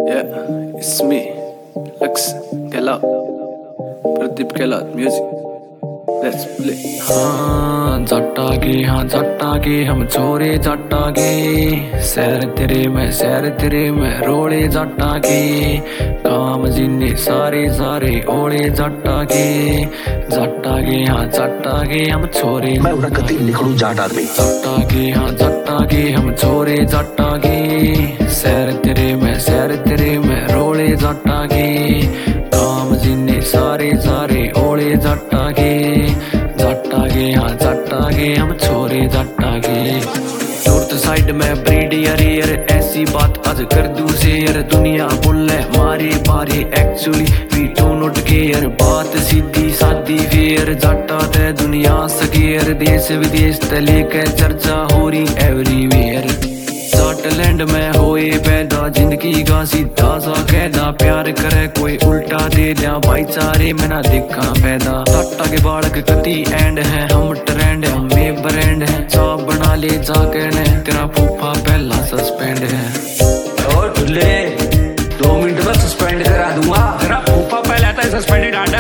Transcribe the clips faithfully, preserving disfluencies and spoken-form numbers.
Yeah, it's me, Lux Gehlout, Pradeep Gehlout music. Let's play. हाँ जट आ गए, हाँ जट आ गए, हम छोरे जट आ गए। सैर तेरे में सैर तेरे में रोड़े जट आ गए। काम जिन्ने सारे सारे ओड़े जट आ गए। जट आ गए, हाँ जट आ गए, हम छोरे मैं उड़ा कति लिखड़ू जाट आदमी। जट आ गए, हाँ जट आ गए, हम छोरे जट आ गए। सैर तेरे में सैर तेरे में रोड़े जट आ गए। काम जिन्ने सारे सारे ओड़े जट आ गए। जट आ गए, हाँ जट आ गए, हम छोरे जट आ गए। नॉर्थ साइड में ब्रीड यार यार ऐसी बात आज कर दूं से यार। दुनिया बोले मारे बारे actually we do not care. बात सीधी सादी फेयर जटा ते दुनिया सके यार। देश विदेश ते लेके चर्चा हो रही एवरीवेयर। जाटलैंड में होए पैदा जिंदगी का सीधा सा कहदा। प्यार करे कोई उल्टा दे दिया भाईचारे में ना देखा पैदा। टाटा के बालक कति एंड है हम ट्रेंड हमें ब्रांड है। चाप बना ले जाके ने तेरा फूफा पहला सस्पेंड है। और ढुल्ले दो मिनट में सस्पेंड करा दूंगा। तेरा फूफा पहले आता है सस्पेंडेड आंडा।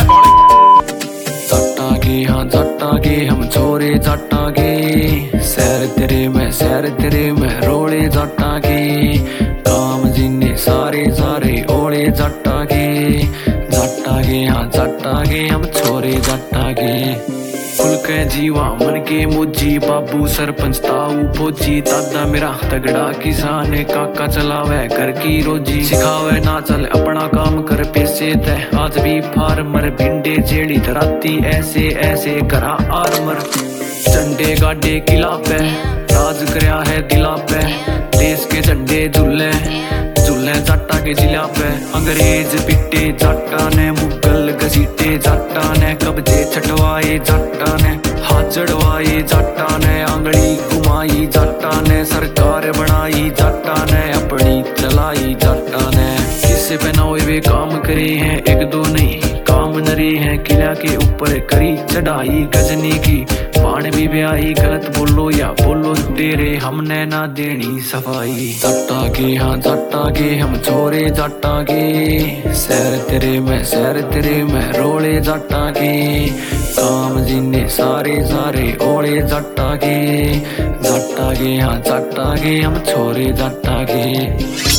जटा गे, हाँ जटा गे, हम छोरे जटा गे। सैर तेरे में सैर तेरे में रोड़े जटा गे। काम जिन्ने सारे सारे ओड़े जटा गे। जटा गे, हाँ जटा गे, हम छोरे जटा गे। खुल के जीवा मन के मोजी बाबू सरपंच ताऊ फौजी। दादा मेरा तगड़ा किसान है काका चलावे घर की रोजी। सिखावे ना चल अपना काम कर पैसे ते आज भी फार्मर। भिंडे जेड़ी धराती ऐसे ऐसे करा आर्मर। झंडे गाडे किला पे राज करया है दिला पे। देश के झंडे झूले झूले जाटा के जिला पे। अंग्रेज पिटे जाटा ने मुगल घसीटे जाटा ने। कब्जे छटवाए जाटा ने हाथ चढ़वाए जाटा ने। आंगली घुमाई जाटा ने सरकार बनाई जाटा ने। अपनी चलाई जाटा ने किससे पहनाए वे काम करे हैं एक दो नहीं काम नरे हैं। किला के ऊपर करी चढ़ाई गजनी की बाण भी ब्याई। गलत बोलो या बोलो तेरे हमने ना देनी सफाई। जटा गे, हाँ जटा गे, हम छोरे जटा गे। सैर तेरे में सैर तेरे में रोड़े जटा गे। काम जिन्ने सारे सारे ओड़े जटा गे। जटा गे, हाँ जटा गे, हम छोरे जटा गे।